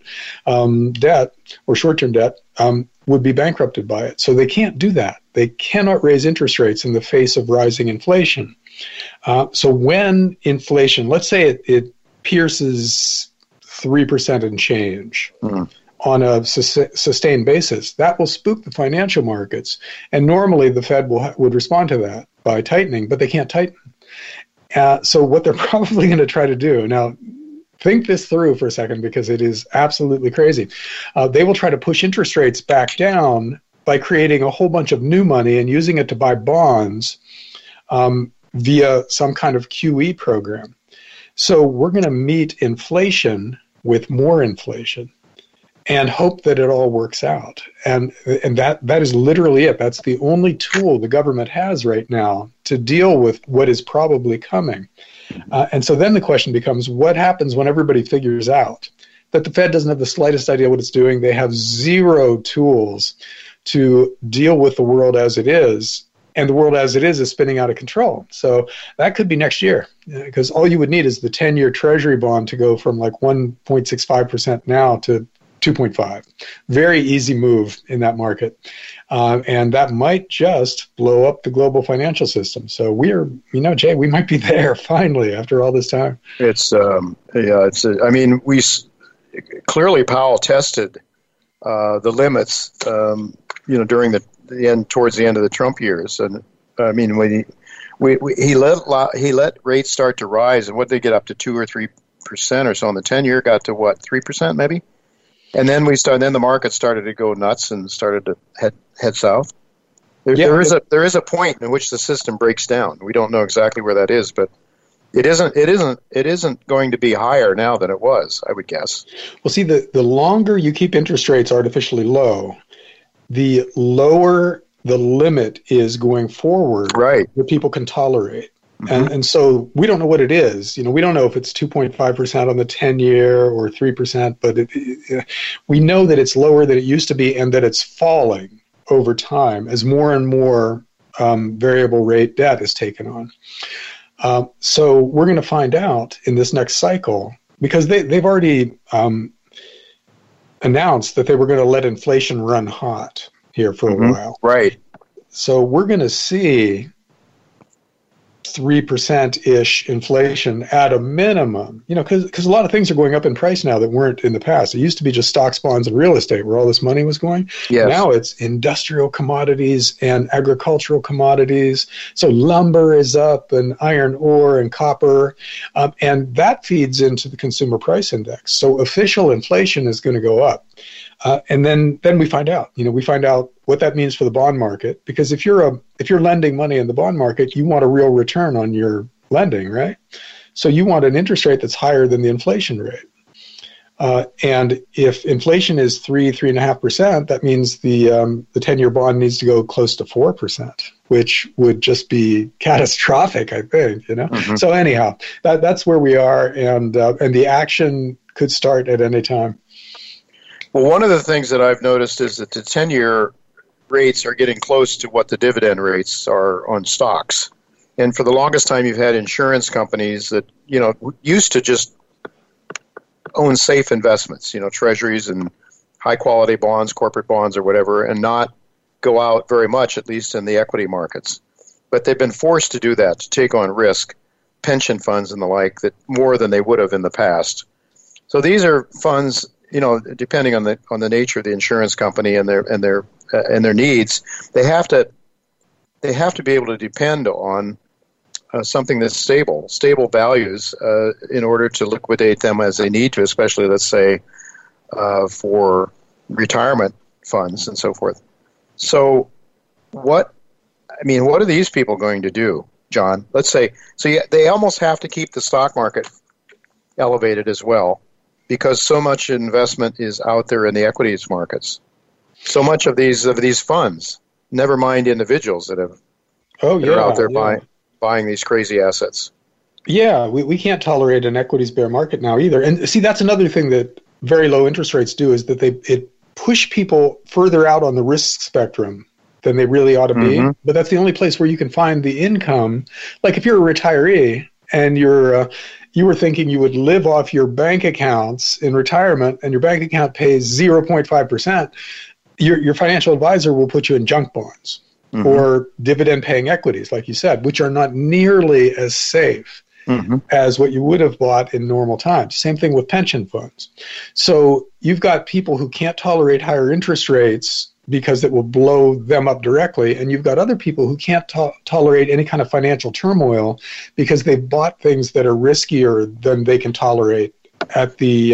debt or short-term debt would be bankrupted by it. So they can't do that. They cannot raise interest rates in the face of rising inflation. So when inflation, let's say it pierces 3% and change on a sustained basis, that will spook the financial markets. And normally the Fed would respond to that by tightening, but they can't tighten. So what they're probably going to try to do, now think this through for a second, because it is absolutely crazy. They will try to push interest rates back down by creating a whole bunch of new money and using it to buy bonds via some kind of QE program. So we're going to meet inflation with more inflation and hope that it all works out. And that is literally it. That's the only tool the government has right now to deal with what is probably coming. And so then the question becomes, what happens when everybody figures out that the Fed doesn't have the slightest idea what it's doing? They have zero tools to deal with the world as it is. And the world as it is spinning out of control. So that could be next year, because all you would need is the 10-year Treasury bond to go from like 1.65% now to 2.5. Very easy move in that market. And that might just blow up the global financial system. So we're, Jay, we might be there finally after all this time. Clearly Powell tested the limits, during the end, towards the end of the Trump years. And I mean, when he let rates start to rise, and what they get up to 2 or 3% or so on the 10-year, got to what, 3% maybe, and then then the market started to go nuts and started to head south. There is a point in which the system breaks down. We don't know exactly where that is, but it isn't going to be higher now than it was, I would guess. Well, see, the longer you keep interest rates artificially low, the lower the limit is going forward, right, that people can tolerate. And so we don't know what it is. We don't know if it's 2.5% on the 10-year or 3%, but we know that it's lower than it used to be and that it's falling over time as more and more variable rate debt is taken on. So we're going to find out in this next cycle, because they've already announced that they were going to let inflation run hot here for a while. Right. So we're going to see 3%-ish inflation at a minimum, because a lot of things are going up in price now that weren't in the past. It used to be just stocks, bonds, and real estate where all this money was going. Yes. Now it's industrial commodities and agricultural commodities. So lumber is up, and iron ore and copper, and that feeds into the consumer price index. So official inflation is going to go up. And then we find out, what that means for the bond market, because if you're lending money in the bond market, you want a real return on your lending, right? So you want an interest rate that's higher than the inflation rate. And if inflation is 3.5%, that means the 10-year bond needs to go close to 4%, which would just be catastrophic, I think. So anyhow, that's where we are, and the action could start at any time. Well, one of the things that I've noticed is that the 10-year rates are getting close to what the dividend rates are on stocks. And for the longest time, you've had insurance companies that, used to just own safe investments, treasuries and high-quality bonds, corporate bonds or whatever, and not go out very much, at least in the equity markets. But they've been forced to do that, to take on risk, pension funds and the like, that more than they would have in the past. So these are funds, depending on the nature of the insurance company and their needs, they have to be able to depend on something that's stable values in order to liquidate them as they need to, especially, let's say, for retirement funds and so forth. So what are these people going to do, John? Let's say, they almost have to keep the stock market elevated as well, because so much investment is out there in the equities markets. So much of these funds, never mind individuals that are out there buying these crazy assets. Yeah, we can't tolerate an equities bear market now either. And see, that's another thing that very low interest rates do, is that it push people further out on the risk spectrum than they really ought to be. But that's the only place where you can find the income. Like if you're a retiree and you were thinking you would live off your bank accounts in retirement, and your bank account pays 0.5%, your financial advisor will put you in junk bonds or dividend-paying equities, like you said, which are not nearly as safe as what you would have bought in normal times. Same thing with pension funds. So you've got people who can't tolerate higher interest rates because it will blow them up directly, and you've got other people who can't tolerate any kind of financial turmoil because they've bought things that are riskier than they can tolerate at the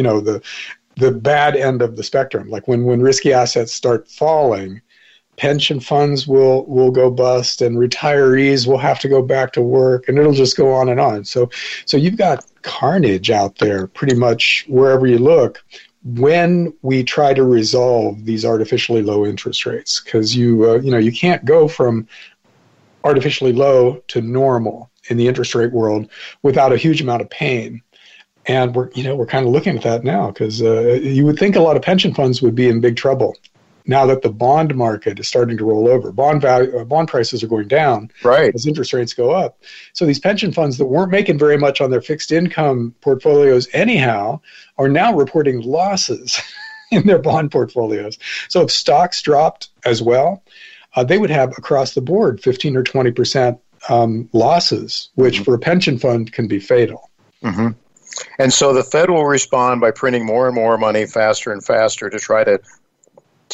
bad end of the spectrum. Like when risky assets start falling, pension funds will go bust, and retirees will have to go back to work, and it'll just go on and on. So you've got carnage out there pretty much wherever you look when we try to resolve these artificially low interest rates, because you can't go from artificially low to normal in the interest rate world without a huge amount of pain. And we're kind of looking at that now, because you would think a lot of pension funds would be in big trouble now that the bond market is starting to roll over. Bond prices are going down as interest rates go up. So these pension funds that weren't making very much on their fixed income portfolios anyhow are now reporting losses in their bond portfolios. So if stocks dropped as well, they would have across the board 15 or 20% losses, which for a pension fund can be fatal. And so the Fed will respond by printing more and more money faster and faster to try to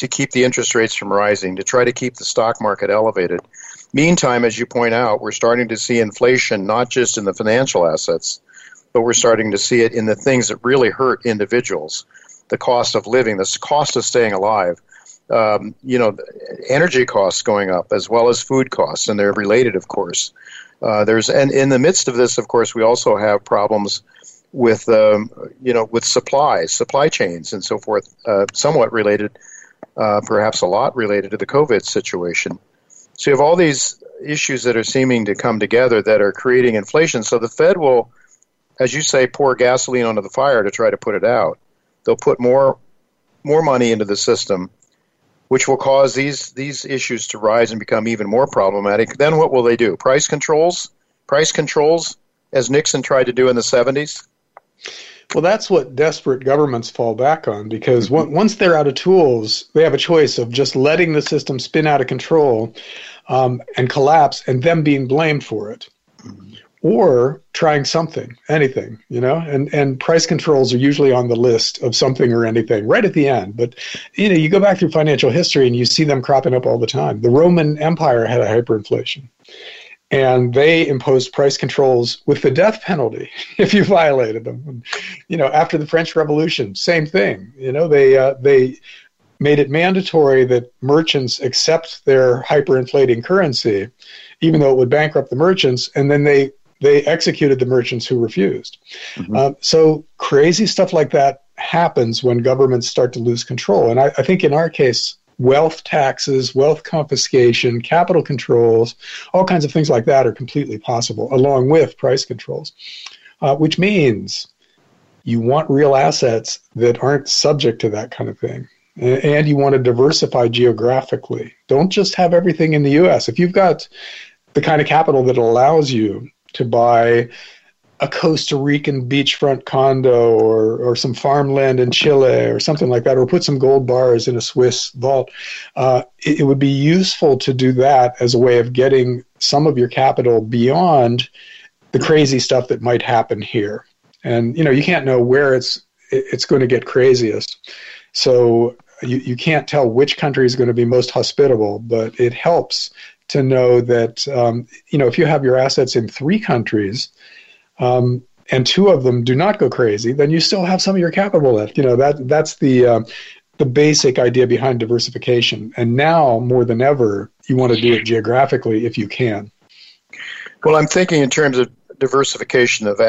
to keep the interest rates from rising, to try to keep the stock market elevated. Meantime, as you point out, we're starting to see inflation not just in the financial assets, but we're starting to see it in the things that really hurt individuals. The cost of living, the cost of staying alive, energy costs going up as well as food costs, and they're related, of course. And in the midst of this, of course, we also have problems with supply chains and so forth, somewhat related, perhaps a lot related to the COVID situation. So you have all these issues that are seeming to come together that are creating inflation. So the Fed will, as you say, pour gasoline onto the fire to try to put it out. They'll put more money into the system, which will cause these issues to rise and become even more problematic. Then what will they do? Price controls, as Nixon tried to do in the 70s? Well, that's what desperate governments fall back on, because once they're out of tools, they have a choice of just letting the system spin out of control and collapse and them being blamed for it, or trying something, anything, and price controls are usually on the list of something or anything right at the end. But, you go back through financial history and you see them cropping up all the time. The Roman Empire had a hyperinflation, and they imposed price controls with the death penalty if you violated them. After the French Revolution, same thing. They made it mandatory that merchants accept their hyperinflating currency, even though it would bankrupt the merchants, and then they executed the merchants who refused. So crazy stuff like that happens when governments start to lose control. And I think in our case, wealth taxes, wealth confiscation, capital controls, all kinds of things like that are completely possible, along with price controls, which means you want real assets that aren't subject to that kind of thing. And you want to diversify geographically. Don't just have everything in the U.S. If you've got the kind of capital that allows you to buy a Costa Rican beachfront condo or some farmland in Chile or something like that, or put some gold bars in a Swiss vault, it would be useful to do that as a way of getting some of your capital beyond the crazy stuff that might happen here. And, you can't know where it's going to get craziest. So you can't tell which country is going to be most hospitable, but it helps to know that, if you have your assets in 3 countries, and 2 of them do not go crazy, then you still have some of your capital left. That's the basic idea behind diversification. And now, more than ever, you want to do it geographically if you can. Well, I'm thinking in terms of diversification of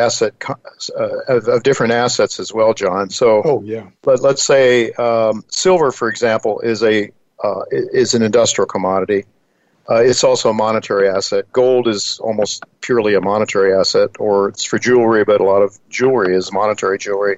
of different assets as well, John. So, but let's say silver, for example, is an industrial commodity. It's also a monetary asset. Gold is almost purely a monetary asset, or it's for jewelry, but a lot of jewelry is monetary jewelry.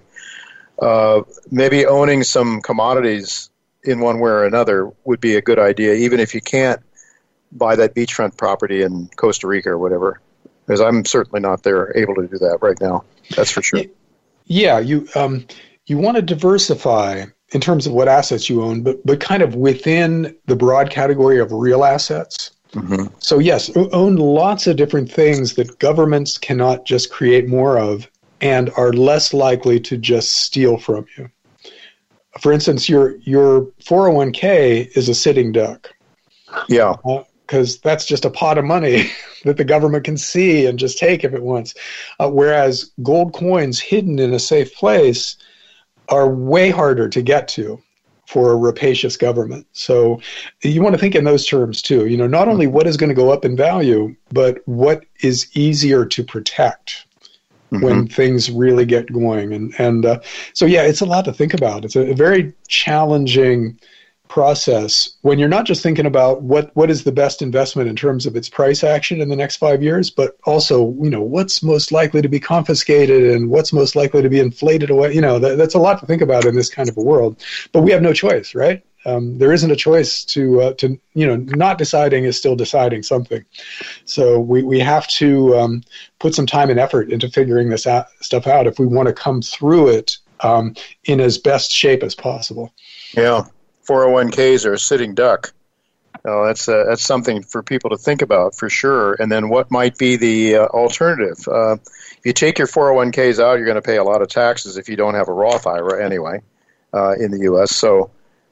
Maybe owning some commodities in one way or another would be a good idea, even if you can't buy that beachfront property in Costa Rica or whatever, because I'm certainly not able to do that right now. That's for sure. Yeah, you want to diversify in terms of what assets you own, but kind of within the broad category of real assets. So yes, own lots of different things that governments cannot just create more of and are less likely to just steal from you. For instance, your 401k is a sitting duck. Yeah. Because that's just a pot of money that the government can see and just take if it wants. Whereas gold coins hidden in a safe place are way harder to get to for a rapacious government. So you want to think in those terms too. Not only what is going to go up in value, but what is easier to protect when things really get going. And so, it's a lot to think about. It's a very challenging process when you're not just thinking about what is the best investment in terms of its price action in the next 5 years, but also, what's most likely to be confiscated and what's most likely to be inflated away. That's a lot to think about in this kind of a world, but we have no choice, right? There isn't a choice to not deciding is still deciding something. So we have to put some time and effort into figuring this stuff out if we want to come through it in as best shape as possible. Yeah. 401ks are a sitting duck. That's something for people to think about for sure. And then what might be the alternative? If you take your 401ks out, you're going to pay a lot of taxes if you don't have a Roth IRA anyway in the U.S. So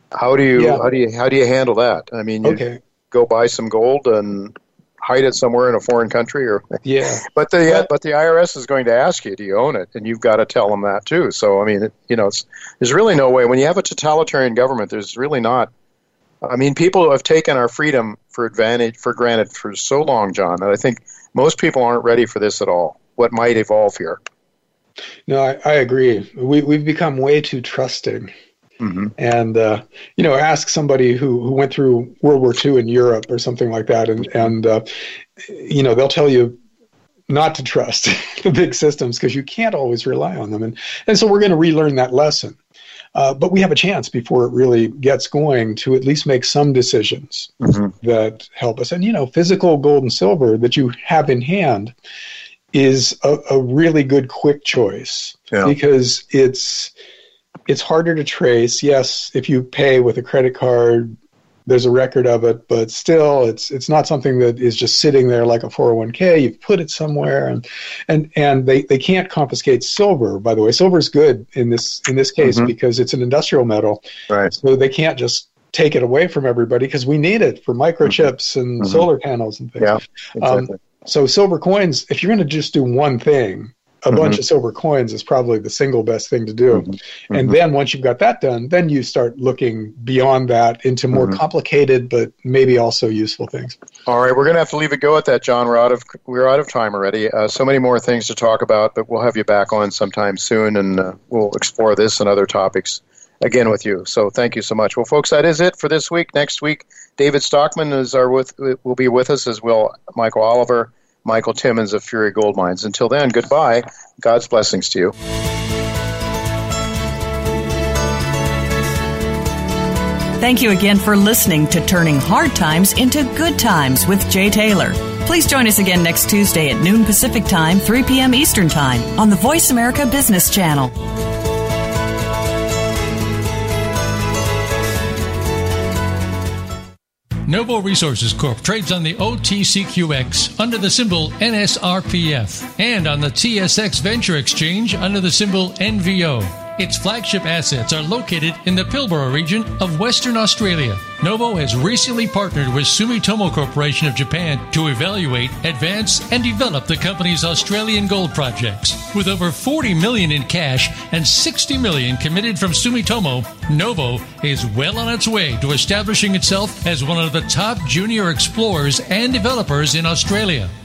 How do you handle that? I mean, you go buy some gold and hide it somewhere in a foreign country, or but the IRS is going to ask you, do you own it? And you've got to tell them that too. So I mean, there's really no way. When you have a totalitarian government, there's really not. I mean, people have taken our freedom for granted for so long, John, that I think most people aren't ready for this at all. What might evolve here? No, I agree. We've become way too trusting. Mm-hmm. And, ask somebody who went through World War II in Europe or something like that, and they'll tell you not to trust the big systems because you can't always rely on them. And so we're going to relearn that lesson. But we have a chance before it really gets going to at least make some decisions that help us. And, physical gold and silver that you have in hand is a really good quick choice because it's harder to trace. Yes, if you pay with a credit card, there's a record of it, but still it's not something that is just sitting there like a 401k. You've put it somewhere, and they can't confiscate silver, by the way. Silver is good in this case because it's an industrial metal. Right. So they can't just take it away from everybody because we need it for microchips and solar panels and things. Yeah, exactly. So silver coins, if you're going to just do one thing, a bunch of silver coins is probably the single best thing to do. And then once you've got that done, then you start looking beyond that into more complicated but maybe also useful things. All right, we're going to have to leave it go at that, John. We're out of time already. So many more things to talk about, but we'll have you back on sometime soon, and we'll explore this and other topics again with you. So thank you so much. Well, folks, that is it for this week. Next week, David Stockman will be with us, as will Michael Oliver, Michael Timmons of Fury Gold Mines. Until then, goodbye. God's blessings to you. Thank you again for listening to Turning Hard Times into Good Times with Jay Taylor. Please join us again next Tuesday at noon Pacific Time, 3 p.m. Eastern Time on the Voice America Business Channel. Novo Resources Corp. trades on the OTCQX under the symbol NSRPF and on the TSX Venture Exchange under the symbol NVO. Its flagship assets are located in the Pilbara region of Western Australia. Novo has recently partnered with Sumitomo Corporation of Japan to evaluate, advance, and develop the company's Australian gold projects. With over $40 million in cash and $60 million committed from Sumitomo, Novo is well on its way to establishing itself as one of the top junior explorers and developers in Australia.